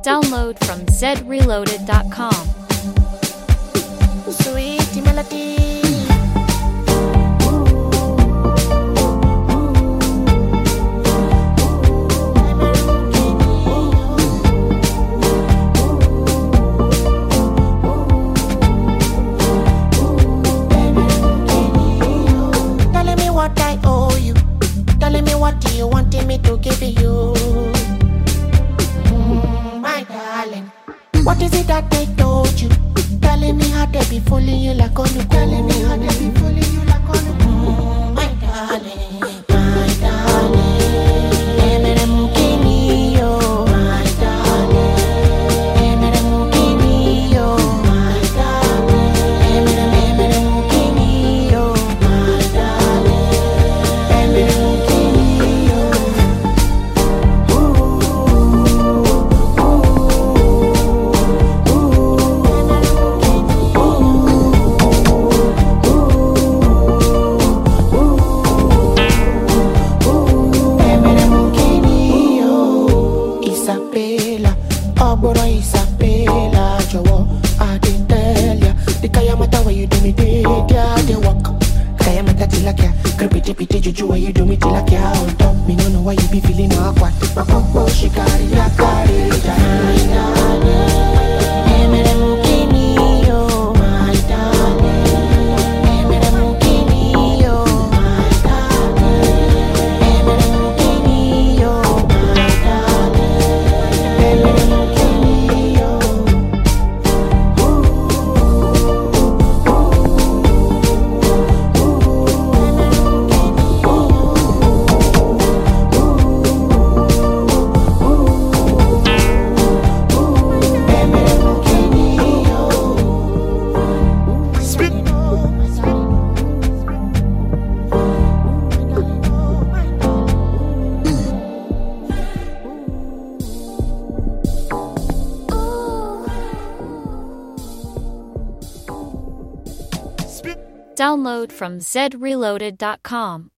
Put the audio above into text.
Download from zreloaded.com. Sweet melody. Telling me what I owe you. Telling me what you wanted me to give you. My darling. What is it that they told you? Telling me how they be fooling you like on you. Telling me how they be fooling you like on you. My darling, my darling. Emere mukini yo, my darling. Emere mukini yo, my darling. Emere mukini yo, my darling. Emere mukini yo. Isabella, Oboro Isabella, Jowo, I didn't tell ya. The Kayamata where you do me did ya, they walk. Kayamata tilakya, creepy pity juju where you do me tilakya on top. Me no know why you be feeling awkward. My popo shikari ya kari, Emere mukini yo, my darling. Emere mukini yo, my darling. Emere mukini yo, my darling. Emere mukini yo. Emere mukini yo. Spit. Download from zreloaded.com.